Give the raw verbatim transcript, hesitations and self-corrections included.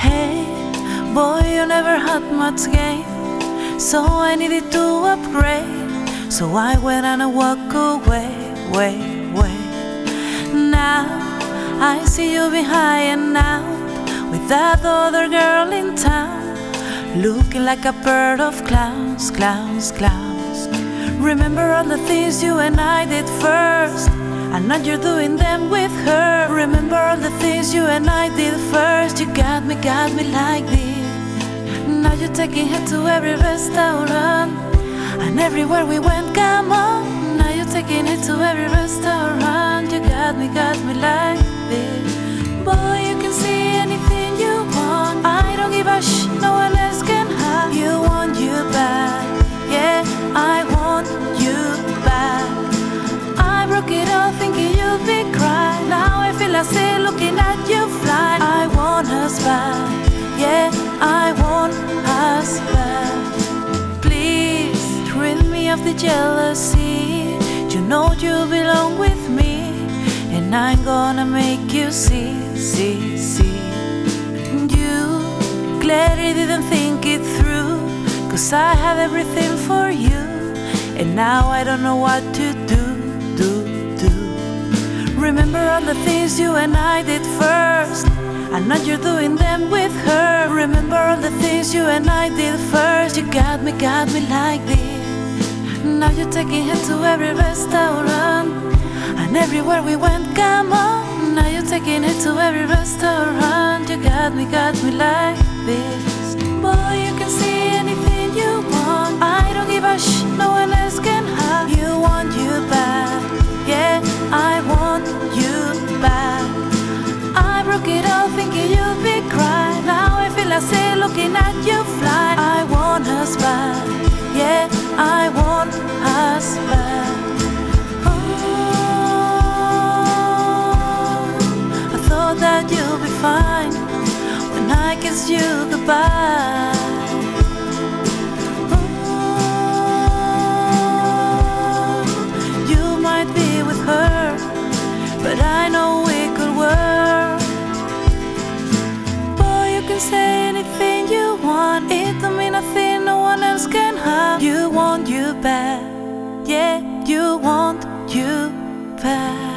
Hey, boy, you never had much gain, so I needed to upgrade. So I went and I walked away, way, way. Now I see you be high and out with that other girl in town, looking like a bird of clowns, clowns, clowns. Remember all the things you and I did first, and now you're doing them with her. Remember all the things you and I did first. You got me, got me like this. Now you're taking her to every restaurant, and everywhere we went, come on. Now you're taking it to every restaurant. You got me, got me like this. Boy, you can see anything you want. I don't give a sh, no one else can have. You want you back, yeah, I want you back. I broke it all thinking you'd be crying. Now I feel like still looking at you fly. I want us back, yeah, I want us back. Please rid me of the jealousy. You know you belong with me, and I'm gonna make you see, see, see. You clearly didn't think it through, 'cause I have everything for you, and now I don't know what to do, do, do. Remember all the things you and I did first, and now you're doing them with her. Remember all the things you and I did first. You got me, got me like this. Now you're taking her to every restaurant, and everywhere we went, come on. Now you're taking her to every restaurant. You got me, got me like this. Boy, you can see anything you want. I don't give a sh, no one else can have. You want you back, yeah, I want you back. I broke it all thinking you'd be crying. Now I feel like still looking at you fly. I want us back, yeah, I want us back. Oh, I thought that you'd be fine when I kissed you goodbye. Oh, you might be with her, but I know we could work. Boy, you can say anything you want. It don't mean nothing no one else can have. You want you back, yeah, you want you back.